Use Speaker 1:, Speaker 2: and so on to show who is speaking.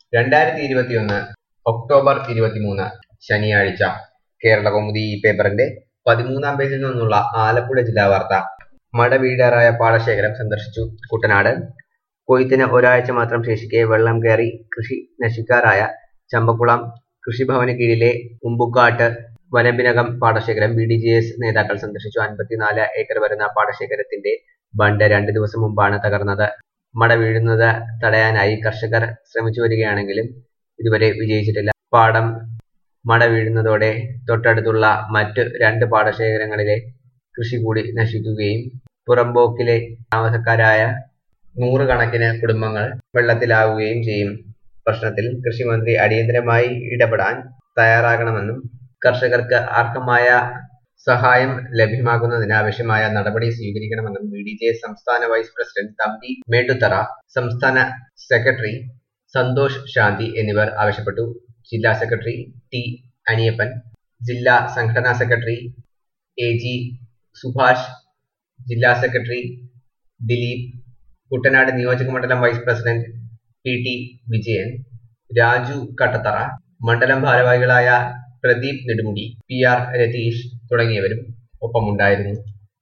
Speaker 1: 2021 October 23 ശനിയാഴ്ച കേരളകൗമുദി പേപ്പറിന്റെ 13-ാം പേജിൽ നിന്നുള്ള ആലപ്പുഴ ജില്ലാ വാർത്ത. മട വീഴാറായ പാടശേഖരം സന്ദർശിച്ചു. കുട്ടനാട് കൊയ്ത്തിന് ഒരാഴ്ച മാത്രം ശേഷിക്കെ വെള്ളം കയറി കൃഷി നശിക്കാറായ ചമ്പക്കുളം കൃഷിഭവന് കീഴിലെ ഉമ്പുകാട്ട് വനംപിനകം പാടശേഖരം BDJS നേതാക്കൾ സന്ദർശിച്ചു. 54 ഏക്കർ വരുന്ന പാടശേഖരത്തിന്റെ ബണ്ട് 2 ദിവസം മുമ്പാണ് തകർന്നത്. മട വീഴുന്നത് തടയാനായി കർഷകർ ശ്രമിച്ചു വരികയാണെങ്കിലും ഇതുവരെ വിജയിച്ചിട്ടില്ല. പാടം മട വീഴുന്നതോടെ തൊട്ടടുത്തുള്ള മറ്റ് 2 പാടശേഖരങ്ങളിലെ കൃഷി കൂടി നശിക്കുകയും പുറമ്പോക്കിലെ താമസക്കാരായ 100 കണക്കിന് കുടുംബങ്ങൾ വെള്ളത്തിലാവുകയും ചെയ്യും. പ്രശ്നത്തിൽ കൃഷിമന്ത്രി അടിയന്തരമായി ഇടപെടാൻ തയ്യാറാകണമെന്നും കർഷകർക്ക് അർഹമായ സഹായം ലഭ്യമാക്കുന്നതിന് ആവശ്യമായ നടപടി സ്വീകരിക്കണമെന്നും BDJS സംസ്ഥാന വൈസ് പ്രസിഡന്റ് തമ്പി മേട്ടുത്തറ, സംസ്ഥാന സെക്രട്ടറി സന്തോഷ് ശാന്തി എന്നിവർ ആവശ്യപ്പെട്ടു. ജില്ലാ സെക്രട്ടറി T അനിയപ്പൻ, ജില്ലാ സംഘടനാ സെക്രട്ടറി AG സുഭാഷ്, ജില്ലാ സെക്രട്ടറി ദിലീപ്, കുട്ടനാട് നിയോജകമണ്ഡലം vice president PT Vijayan, Raju Kattathara, മണ്ഡലം ഭാരവാഹികളായ പ്രദീപ് നെടുമുടി, PR രതീഷ് തുടങ്ങിയവരും ഒപ്പമുണ്ടായിരുന്നു.